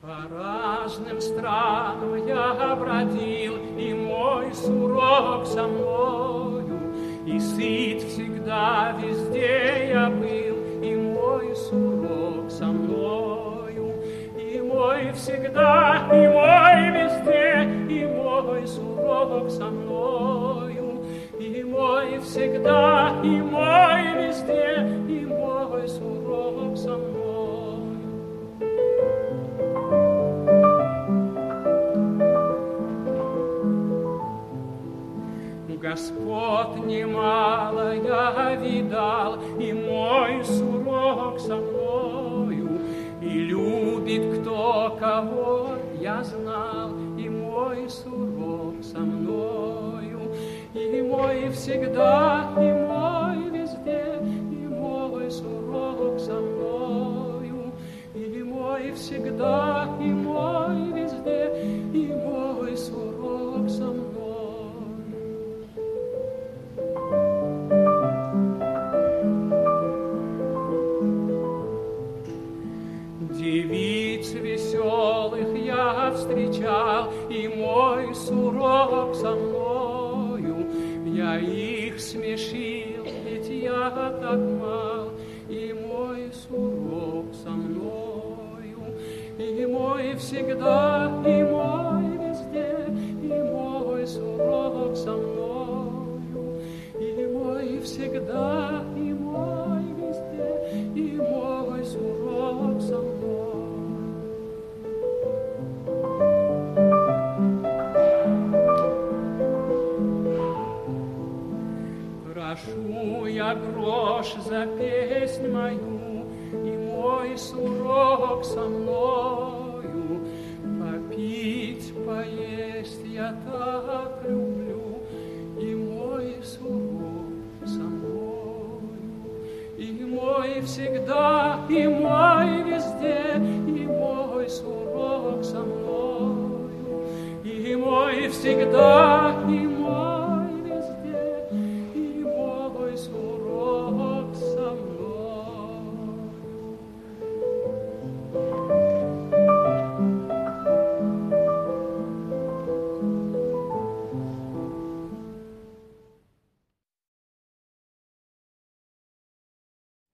По разным странам я бродил, и мой сурок со мною, и сыт всегда везде я был, и мой сурок со мною, и мой всегда, и мой везде, и мой сурок со мною, и мой всегда, и мой везде, и мой сурок со мною. Господ немало я видал, и мой сурок со мною, и любит кто кого я знал, и мой сурок со мною, и мой всегда, и мой везде, и мой сурок со мною, и мой всегда, и мой везде, и мой сурок со мною. Девиц веселых я встречал, и мой сурок со мною. Я их смешил, ведь я так мал, и мой сурок со мною. И мой всегда, и мой везде, и мой сурок со мною. И мой всегда, и мой везде, и мой сурок со мною. Прошу я грош за песнь мою, и мой сурок со мною. Попить, поесть я так люблю, и мой сурок со мною. И мой всегда, и мой везде, и мой сурок со мною. И мой всегда, и